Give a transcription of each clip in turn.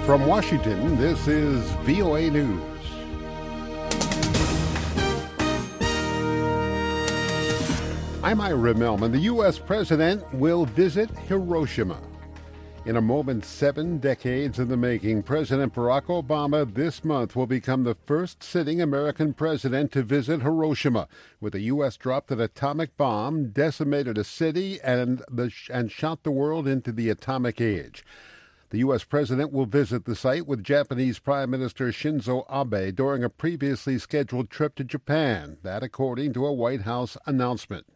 From Washington, this is VOA News. I'm Ira Melman. The U.S. president will visit Hiroshima. In a moment 7 decades in the making, President Barack Obama this month will become the first sitting American president to visit Hiroshima, where the U.S. dropped an atomic bomb, decimated a city, and shot the world into the atomic age. The U.S. president will visit the site with Japanese Prime Minister Shinzo Abe during a previously scheduled trip to Japan. That according to a White House announcement.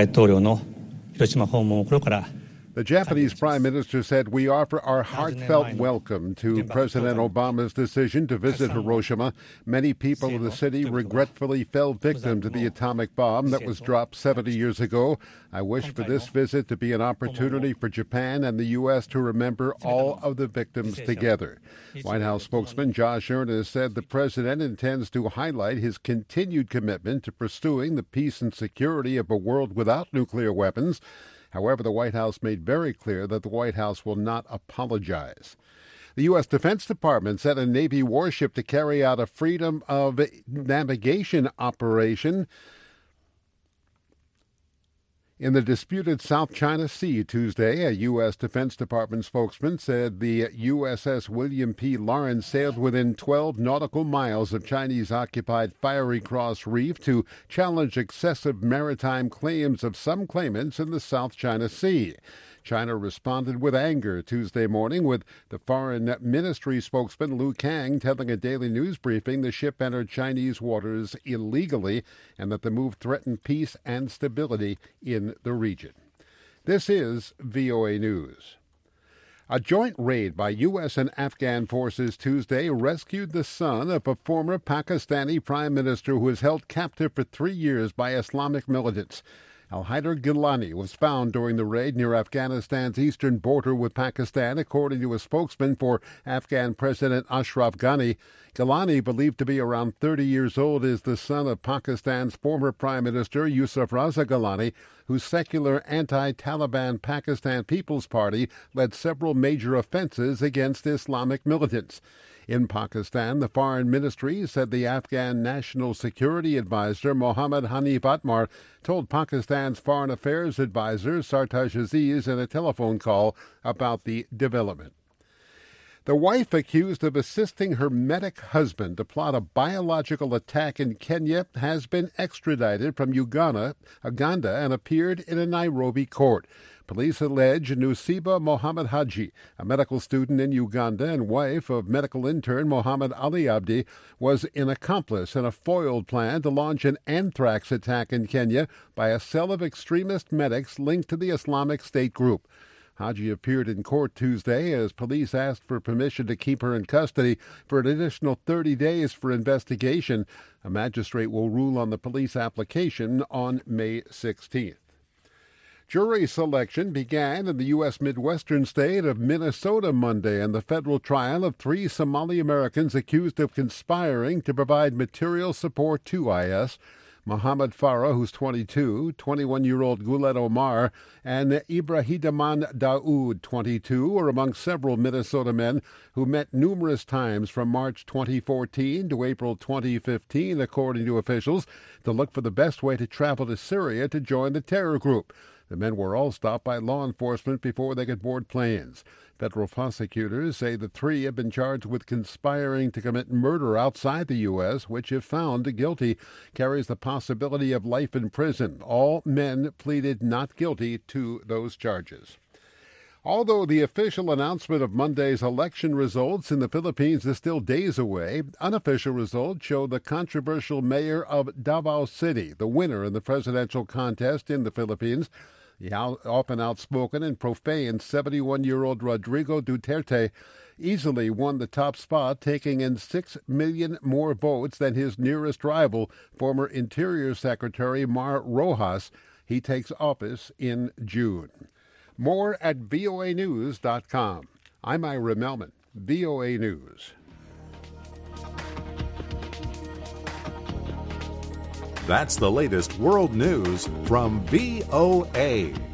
The Japanese Prime Minister said, "We offer our heartfelt welcome to President Obama's decision to visit Hiroshima. Many people of the city regretfully fell victim to the atomic bomb that was dropped 70 years ago. I wish for this visit to be an opportunity for Japan and the U.S. to remember all of the victims together." White House spokesman Josh Earnest said the president intends to highlight his continued commitment to pursuing the peace and security of a world without nuclear weapons. However, the White House made very clear that the White House will not apologize. The U.S. Defense Department sent a Navy warship to carry out a freedom of navigation operation in the disputed South China Sea Tuesday. A U.S. Defense Department spokesman said the USS William P. Lawrence sailed within 12 nautical miles of Chinese-occupied Fiery Cross Reef to challenge excessive maritime claims of some claimants in the South China Sea. China responded with anger Tuesday morning, with the Foreign Ministry spokesman Lu Kang telling a daily news briefing the ship entered Chinese waters illegally and that the move threatened peace and stability in the region. This is VOA News. A joint raid by U.S. and Afghan forces Tuesday rescued the son of a former Pakistani prime minister who was held captive for 3 years by Islamic militants. Al-Haider Gilani was found during the raid near Afghanistan's eastern border with Pakistan, according to a spokesman for Afghan President Ashraf Ghani. Gilani, believed to be around 30 years old, is the son of Pakistan's former Prime Minister Yusuf Raza Gilani, whose secular anti-Taliban Pakistan People's Party led several major offenses against Islamic militants. In Pakistan, the Foreign Ministry said the Afghan National Security Advisor Mohammad Hanif Atmar told Pakistan's Foreign Affairs Advisor Sartaj Aziz in a telephone call about the development. The wife accused of assisting her medic husband to plot a biological attack in Kenya has been extradited from Uganda and appeared in a Nairobi court. Police allege Nusiba Mohammed Haji, a medical student in Uganda and wife of medical intern Mohammed Ali Abdi, was an accomplice in a foiled plan to launch an anthrax attack in Kenya by a cell of extremist medics linked to the Islamic State group. Haji appeared in court Tuesday as police asked for permission to keep her in custody for an additional 30 days for investigation. A magistrate will rule on the police application on May 16th. Jury selection began in the U.S. Midwestern state of Minnesota Monday in the federal trial of 3 Somali Americans accused of conspiring to provide material support to IS. Mohammed Farah, who's 22, 21-year-old Guled Omar, and Ibrahiman Daoud, 22, are among several Minnesota men who met numerous times from March 2014 to April 2015, according to officials, to look for the best way to travel to Syria to join the terror group. The men were all stopped by law enforcement before they could board planes. Federal prosecutors say the 3 have been charged with conspiring to commit murder outside the U.S., which, if found guilty, carries the possibility of life in prison. All men pleaded not guilty to those charges. Although the official announcement of Monday's election results in the Philippines is still days away, unofficial results show the controversial mayor of Davao City, the winner in the presidential contest in the Philippines. The often outspoken and profane 71-year-old Rodrigo Duterte easily won the top spot, taking in 6 million more votes than his nearest rival, former Interior Secretary Mar Rojas. He takes office in June. More at voanews.com. I'm Ira Melman, VOA News. That's the latest world news from VOA.